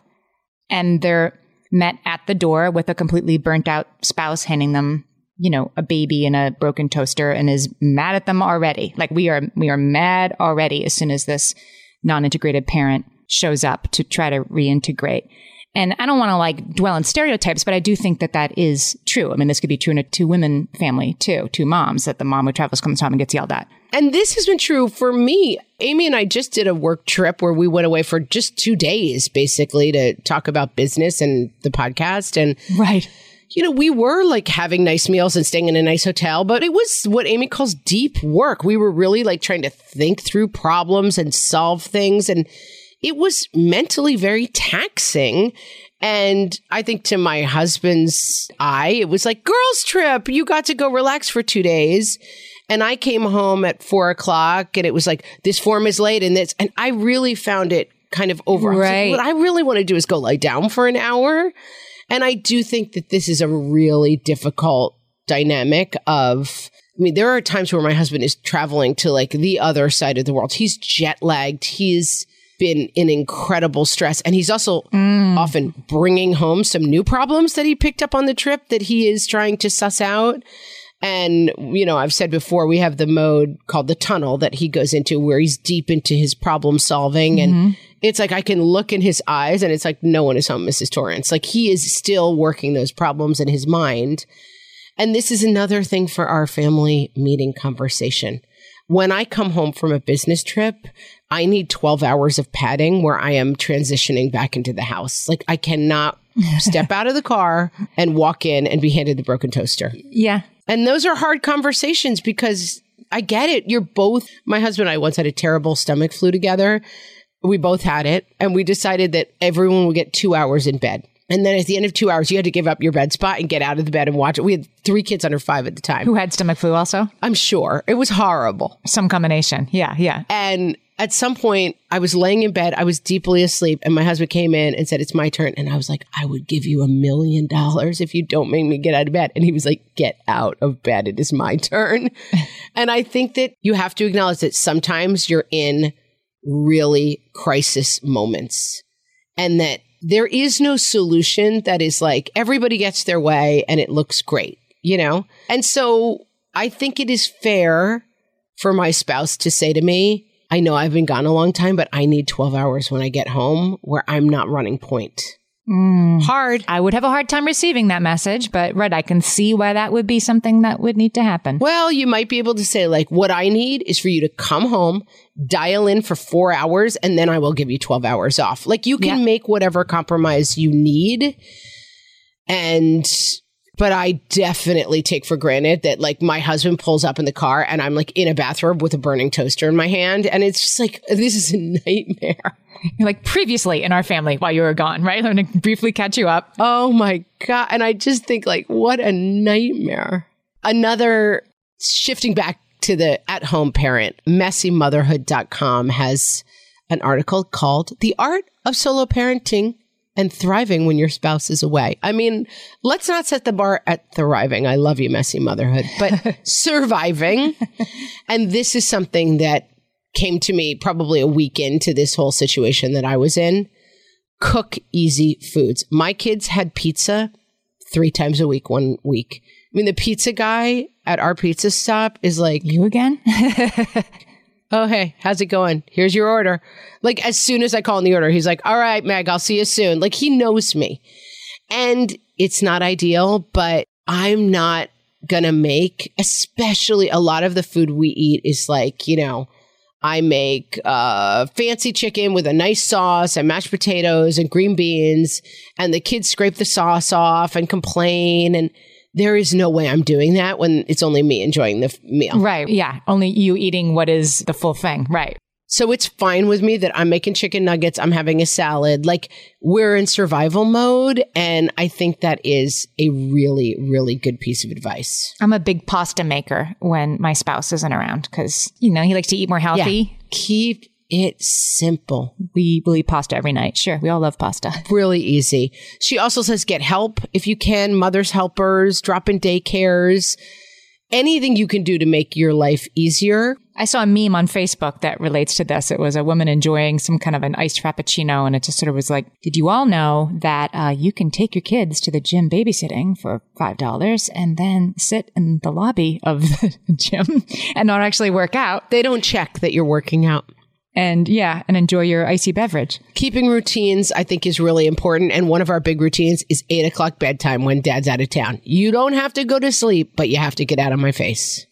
and they're met at the door with a completely burnt out spouse handing them, you know, a baby and a broken toaster and is mad at them already. Like we are, we are mad already as soon as this non-integrated parent shows up to try to reintegrate. And I don't want to like dwell on stereotypes, but I do think that that is true. I mean, this could be true in a two women family too, two moms, that the mom who travels comes home and gets yelled at. And this has been true for me. Amy and I just did a work trip where we went away for just two days, basically, to talk about business and the podcast. And, right. you know, we were like having nice meals and staying in a nice hotel, but it was what Amy calls deep work. We were really like trying to think through problems and solve things. And it was mentally very taxing. And I think to my husband's eye, it was like, girls trip. You got to go relax for two days. And I came home at four o'clock and it was like, this form is late and this. And I really found it kind of over. Right. Like, what I really want to do is go lie down for an hour. And I do think that this is a really difficult dynamic of, I mean, there are times where my husband is traveling to like the other side of the world. He's jet lagged. He's been in incredible stress. And he's also mm. often bringing home some new problems that he picked up on the trip that he is trying to suss out. And, you know, I've said before, we have the mode called the tunnel that he goes into where he's deep into his problem solving. Mm-hmm. And it's like I can look in his eyes and it's like, no one is home, Missus Torrance. Like he is still working those problems in his mind. And this is another thing for our family meeting conversation. When I come home from a business trip, I need twelve hours of padding where I am transitioning back into the house. Like I cannot step out of the car and walk in and be handed the broken toaster. Yeah. And those are hard conversations because I get it. You're both, my husband and I once had a terrible stomach flu together. We both had it. And we decided that everyone would get two hours in bed. And then at the end of two hours, you had to give up your bed spot and get out of the bed and watch it. We had three kids under five at the time. Who had stomach flu also? I'm sure. It was horrible. Some combination. Yeah, yeah. And at some point, I was laying in bed. I was deeply asleep. And my husband came in and said, it's my turn. And I was like, I would give you a million dollars if you don't make me get out of bed. And he was like, get out of bed. It is my turn. And I think that you have to acknowledge that sometimes you're in really crisis moments and that there is no solution that is like everybody gets their way and it looks great, you know? And so I think it is fair for my spouse to say to me, I know I've been gone a long time, but I need twelve hours when I get home where I'm not running point. Mm. Hard. I would have a hard time receiving that message, but right, I can see why that would be something that would need to happen. Well, you might be able to say like, what I need is for you to come home, dial in for four hours, and then I will give you twelve hours off. Like you can yeah. make whatever compromise you need. And, but I definitely take for granted that like my husband pulls up in the car and I'm like in a bathrobe with a burning toaster in my hand. And it's just like, this is a nightmare. You're like previously in our family while you were gone, right? I'm going to briefly catch you up. Oh my God. And I just think like, what a nightmare. Another shifting back to the at-home parent, messy motherhood dot com has an article called The Art of Solo Parenting and Thriving When Your Spouse is Away. I mean, let's not set the bar at thriving. I love you, messy motherhood, but surviving. And this is something that came to me probably a week into this whole situation that I was in. Cook easy foods. My kids had pizza three times a week, one week. I mean, the pizza guy at our pizza stop is like, You again? oh, hey, how's it going? Here's your order. Like, as soon as I call in the order, he's like, all right, Meg, I'll see you soon. Like, he knows me. And it's not ideal, but I'm not going to make, especially a lot of the food we eat is like, you know, I make uh, fancy chicken with a nice sauce and mashed potatoes and green beans, and the kids scrape the sauce off and complain. And there is no way I'm doing that when it's only me enjoying the f- meal. Right. Yeah. Only you eating what is the full thing. Right. So it's fine with me that I'm making chicken nuggets. I'm having a salad. Like, we're in survival mode. And I think that is a really, really good piece of advice. I'm a big pasta maker when my spouse isn't around because, you know, he likes to eat more healthy. Yeah. Keep it simple. We will eat pasta every night. Sure. We all love pasta. Really easy. She also says get help if you can. Mother's helpers, drop in daycares. Anything you can do to make your life easier. I saw a meme on Facebook that relates to this. It was a woman enjoying some kind of an iced frappuccino, and it just sort of was like, did you all know that uh, you can take your kids to the gym babysitting for five dollars and then sit in the lobby of the gym and not actually work out? They don't check that you're working out. And yeah, and enjoy your icy beverage. Keeping routines, I think, is really important. And one of our big routines is eight o'clock bedtime when dad's out of town. You don't have to go to sleep, but you have to get out of my face.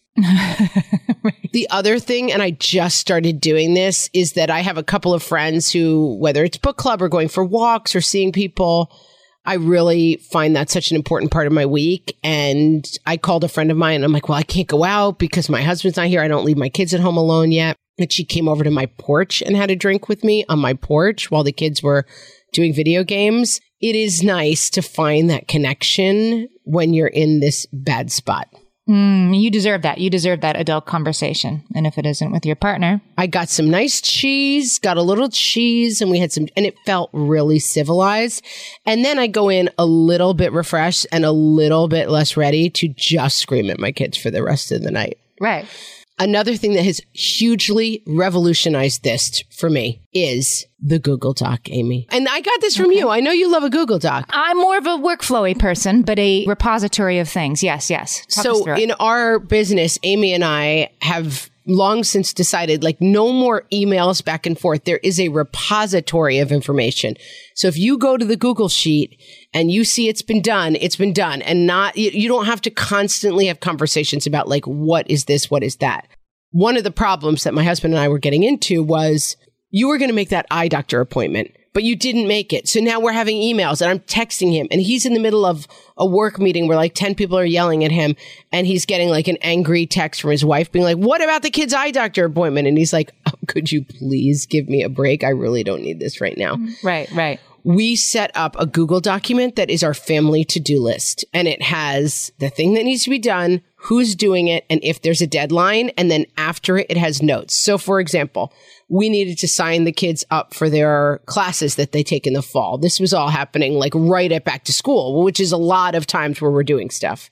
Right. The other thing, and I just started doing this, is that I have a couple of friends who, whether it's book club or going for walks or seeing people, I really find that such an important part of my week. And I called a friend of mine and I'm like, well, I can't go out because my husband's not here. I don't leave my kids at home alone yet. And she came over to my porch and had a drink with me on my porch while the kids were doing video games. It is nice to find that connection when you're in this bad spot. Mm, you deserve that. You deserve that adult conversation. And if it isn't with your partner. I got some nice cheese, got a little cheese, and we had some, and it felt really civilized. And then I go in a little bit refreshed and a little bit less ready to just scream at my kids for the rest of the night. Right. Another thing that has hugely revolutionized this for me is the Google Doc, Amy. And I got this from okay. you. I know you love a Google Doc. I'm more of a workflowy person, but a repository of things. Yes, yes. Talk so in our business, Amy and I have long since decided, like, no more emails back and forth. There is a repository of information. So if you go to the Google Sheet and you see it's been done, it's been done. And not, you, you don't have to constantly have conversations about, like, what is this? What is that? One of the problems that my husband and I were getting into was you were going to make that eye doctor appointment, but you didn't make it. So now we're having emails and I'm texting him and he's in the middle of a work meeting where like ten people are yelling at him and he's getting like an angry text from his wife being like, what about the kid's eye doctor appointment? And he's like, oh, could you please give me a break? I really don't need this right now. Right, right. We set up a Google document that is our family to-do list. And it has the thing that needs to be done, who's doing it, and if there's a deadline. And then after it, it has notes. So for example, we needed to sign the kids up for their classes that they take in the fall. This was all happening like right at back to school, which is a lot of times where we're doing stuff.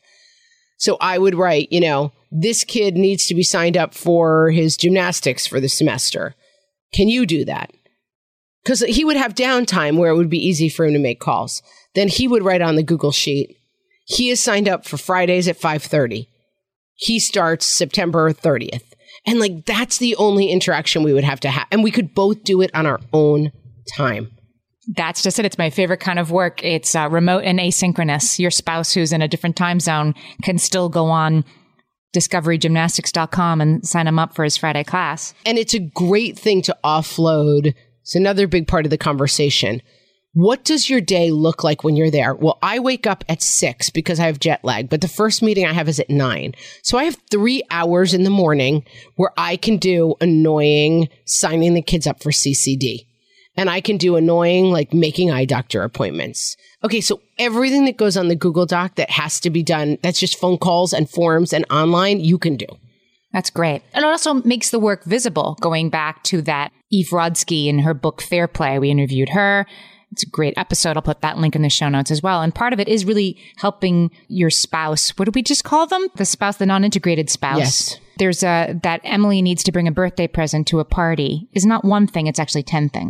So I would write, you know, this kid needs to be signed up for his gymnastics for the semester. Can you do that? Because he would have downtime where it would be easy for him to make calls. Then he would write on the Google Sheet, he is signed up for Fridays at five thirty. He starts September thirtieth. And like, that's the only interaction we would have to have. And we could both do it on our own time. That's just it. It's my favorite kind of work. It's uh, remote and asynchronous. Your spouse who's in a different time zone can still go on discovery gymnastics dot com and sign him up for his Friday class. And it's a great thing to offload. It's another big part of the conversation. What does your day look like when you're there? Well, I wake up at six because I have jet lag, but the first meeting I have is at nine. So I have three hours in the morning where I can do annoying signing the kids up for C C D. And I can do annoying, like making eye doctor appointments. Okay, so everything that goes on the Google Doc that has to be done, that's just phone calls and forms and online, you can do. That's great. And it also makes the work visible, going back to that Eve Rodsky in her book Fair Play. We interviewed her. It's a great episode. I'll put that link in the show notes as well. And part of it is really helping your spouse. What do we just call them? The spouse, the non-integrated spouse. Yes. There's a, that Emily needs to bring a birthday present to a party is not one thing. It's actually ten things.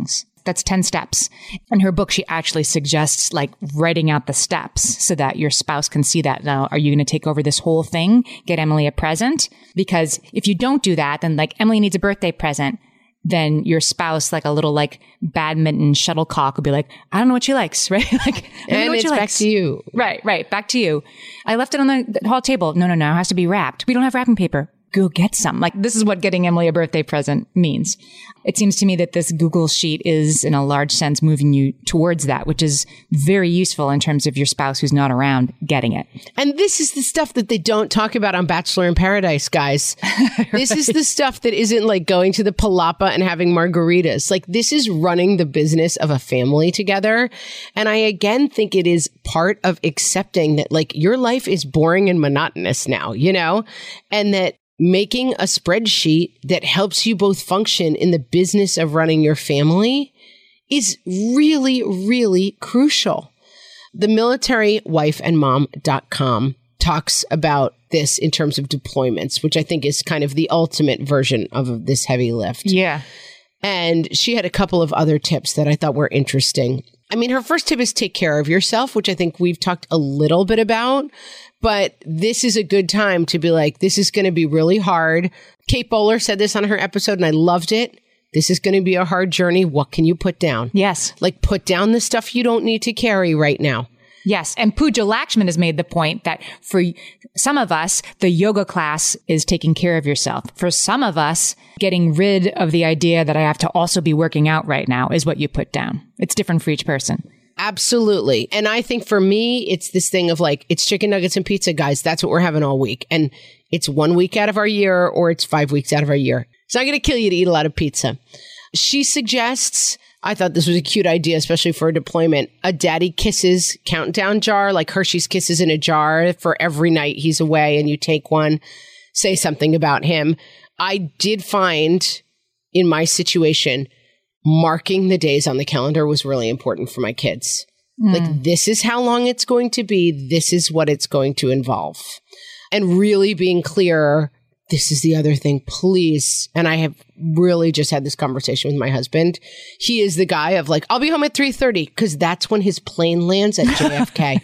That's ten steps. In her book, she actually suggests like writing out the steps so that your spouse can see that. Now, are you going to take over this whole thing? Get Emily a present? Because if you don't do that, then like Emily needs a birthday present. Then your spouse, like a little like badminton shuttlecock, will be like, I don't know what she likes, right? like, I don't know And what it's she back likes. to you. Right, right. Back to you. I left it on the, the hall table. No, no, no. It has to be wrapped. We don't have wrapping paper. Go get some. Like, this is what getting Emily a birthday present means. It seems to me that this Google Sheet is, in a large sense, moving you towards that, which is very useful in terms of your spouse who's not around getting it. And this is the stuff that they don't talk about on Bachelor in Paradise, guys. right. This is the stuff that isn't like going to the palapa and having margaritas. Like, this is running the business of a family together. And I again think it is part of accepting that like your life is boring and monotonous now, you know, and that making a spreadsheet that helps you both function in the business of running your family is really, really crucial. The military wife and mom dot com talks about this in terms of deployments, which I think is kind of the ultimate version of this heavy lift. Yeah. And she had a couple of other tips that I thought were interesting. I mean, her first tip is take care of yourself, which I think we've talked a little bit about. But this is a good time to be like, this is going to be really hard. Kate Bowler said this on her episode, and I loved it. This is going to be a hard journey. What can you put down? Yes. Like, put down the stuff you don't need to carry right now. Yes. And Pooja Lakshman has made the point that for some of us, the yoga class is taking care of yourself. For some of us, getting rid of the idea that I have to also be working out right now is what you put down. It's different for each person. Absolutely. And I think for me, it's this thing of like, it's chicken nuggets and pizza, guys. That's what we're having all week. And it's one week out of our year or it's five weeks out of our year. It's not going to kill you to eat a lot of pizza. She suggests, I thought this was a cute idea, especially for a deployment, a daddy kisses countdown jar, like Hershey's Kisses in a jar for every night he's away and you take one, say something about him. I did find in my situation, marking the days on the calendar was really important for my kids. Mm. Like, this is how long it's going to be. This is what it's going to involve. And really being clear, this is the other thing, please. And I have really just had this conversation with my husband. He is the guy of like, I'll be home at three thirty because that's when his plane lands at J F K.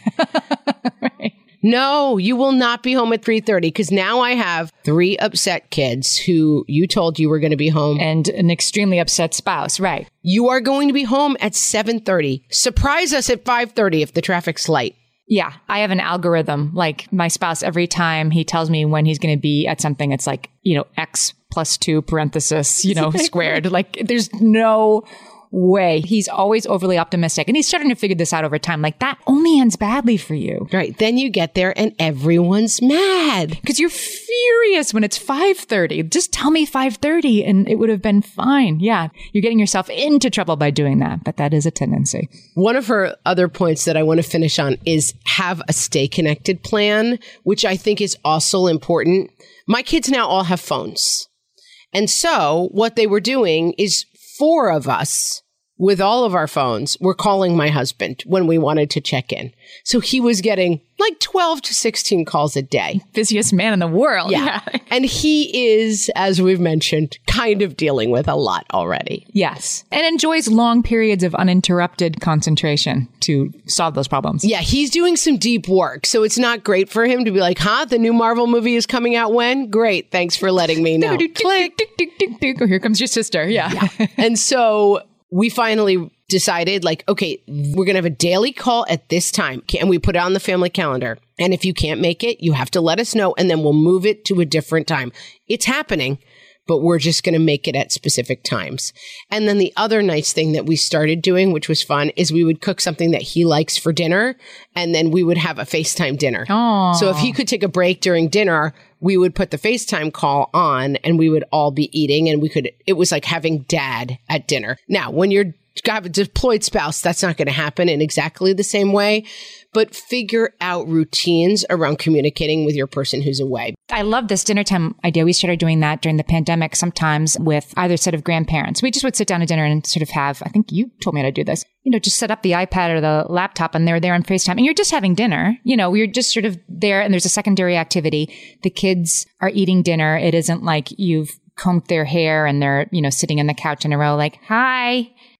Right. No, you will not be home at three thirty because now I have three upset kids who you told you were going to be home. And an extremely upset spouse, right? You are going to be home at seven thirty. Surprise us at five thirty if the traffic's light. Yeah, I have an algorithm. Like my spouse, every time he tells me when he's going to be at something, it's like, you know, X plus two parenthesis, you know, squared. Like there's no way. He's always overly optimistic. And he's starting to figure this out over time. Like that only ends badly for you. Right. Then you get there and everyone's mad. Because you're furious when it's five thirty. Just tell me five thirty and it would have been fine. Yeah. You're getting yourself into trouble by doing that. But that is a tendency. One of her other points that I want to finish on is have a stay connected plan, which I think is also important. My kids now all have phones. And so what they were doing is four of us with all of our phones were calling my husband when we wanted to check in. So he was getting like twelve to sixteen calls a day. Busiest man in the world. Yeah. yeah. And he is, as we've mentioned, kind of dealing with a lot already. Yes. And enjoys long periods of uninterrupted concentration to solve those problems. Yeah, he's doing some deep work. So it's not great for him to be like, huh, the new Marvel movie is coming out when? Great. Thanks for letting me know. Click. Oh, here comes your sister. Yeah. yeah. And so we finally decided like, okay, we're going to have a daily call at this time. And we put it on the family calendar. And if you can't make it, you have to let us know and then we'll move it to a different time. It's happening, but we're just going to make it at specific times. And then the other nice thing that we started doing, which was fun, is we would cook something that he likes for dinner. And then we would have a FaceTime dinner. Aww. So if he could take a break during dinner, we would put the FaceTime call on and we would all be eating and we could, it was like having dad at dinner. Now, when you're got a deployed spouse, that's not going to happen in exactly the same way, but figure out routines around communicating with your person who's away. I love this dinner time idea. We started doing that during the pandemic sometimes with either set of grandparents. We just would sit down at dinner and sort of have, I think you told me how to do this, you know, just set up the iPad or the laptop and they're there on FaceTime and you're just having dinner. You know, we're just sort of there and there's a secondary activity. The kids are eating dinner. It isn't like you've combed their hair and they're, you know, sitting on the couch in a row like, hi.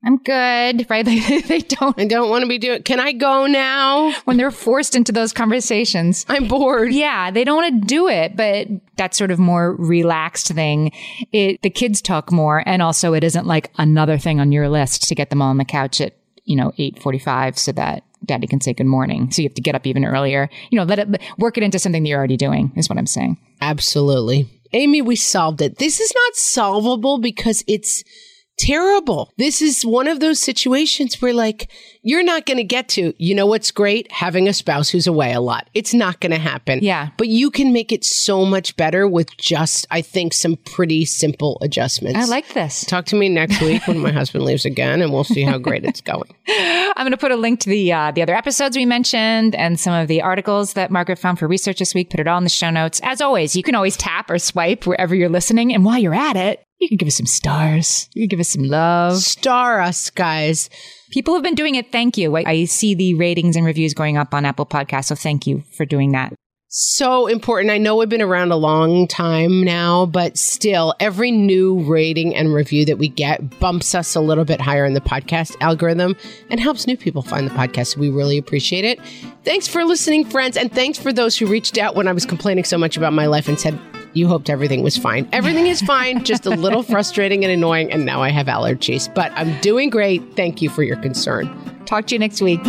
I'm good, right? They, they don't. I don't want to be doing, can I go now? When they're forced into those conversations. I'm bored. Yeah, they don't want to do it, but that sort of more relaxed thing, it the kids talk more, and also it isn't like another thing on your list to get them all on the couch at, you know, eight forty-five so that daddy can say good morning. So you have to get up even earlier. You know, let it work it into something that you're already doing, is what I'm saying. Absolutely. Amy, we solved it. This is not solvable because it's terrible. This is one of those situations where, like, you're not going to get to, you know what's great? Having a spouse who's away a lot. It's not going to happen. Yeah. But you can make it so much better with just, I think, some pretty simple adjustments. I like this. Talk to me next week when my husband leaves again, and we'll see how great it's going. I'm going to put a link to the uh, the other episodes we mentioned and some of the articles that Margaret found for research this week. Put it all in the show notes. As always, you can always tap or swipe wherever you're listening. And while you're at it, you can give us some stars. You can give us some love. Star us, guys. People have been doing it. Thank you. I, I see the ratings and reviews going up on Apple Podcasts. So thank you for doing that. So important. I know we've been around a long time now, but still, every new rating and review that we get bumps us a little bit higher in the podcast algorithm and helps new people find the podcast. So we really appreciate it. Thanks for listening, friends. And thanks for those who reached out when I was complaining so much about my life and said, you hoped everything was fine. Everything is fine, just a little frustrating and annoying. And now I have allergies, but I'm doing great. Thank you for your concern. Talk to you next week.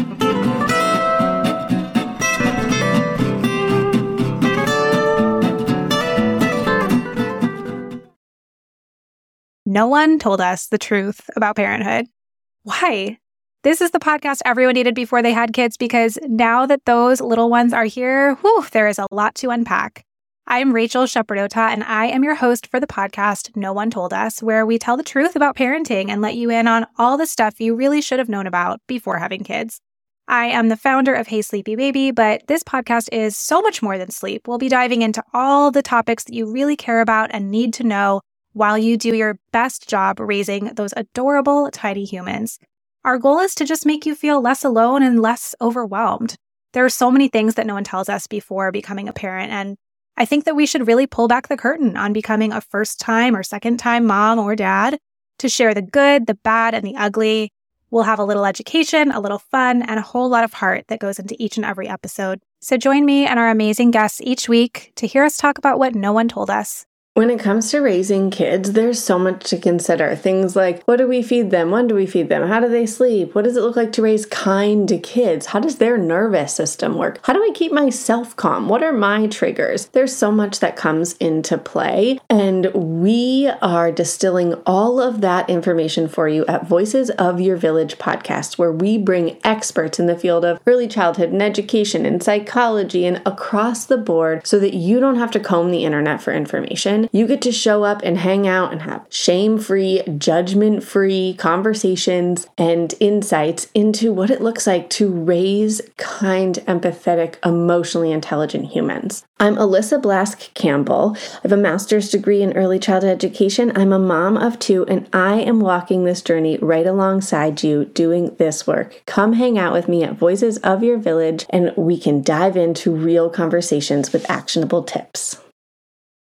No one told us the truth about parenthood. Why? This is the podcast everyone needed before they had kids, because now that those little ones are here, whew, there is a lot to unpack. I'm Rachel Shepardota, and I am your host for the podcast No One Told Us, where we tell the truth about parenting and let you in on all the stuff you really should have known about before having kids. I am the founder of Hey Sleepy Baby, but this podcast is so much more than sleep. We'll be diving into all the topics that you really care about and need to know while you do your best job raising those adorable tiny humans. Our goal is to just make you feel less alone and less overwhelmed. There are so many things that no one tells us before becoming a parent, and I think that we should really pull back the curtain on becoming a first-time or second-time mom or dad to share the good, the bad, and the ugly. We'll have a little education, a little fun, and a whole lot of heart that goes into each and every episode. So join me and our amazing guests each week to hear us talk about what no one told us. When it comes to raising kids, there's so much to consider. Things like, what do we feed them? When do we feed them? How do they sleep? What does it look like to raise kind kids? How does their nervous system work? How do I keep myself calm? What are my triggers? There's so much that comes into play, and we are distilling all of that information for you at Voices of Your Village podcast, where we bring experts in the field of early childhood and education and psychology and across the board so that you don't have to comb the internet for information. You get to show up and hang out and have shame-free, judgment-free conversations and insights into what it looks like to raise kind, empathetic, emotionally intelligent humans. I'm Alyssa Blask Campbell. I have a master's degree in early childhood education. I'm a mom of two, and I am walking this journey right alongside you doing this work. Come hang out with me at Voices of Your Village, and we can dive into real conversations with actionable tips.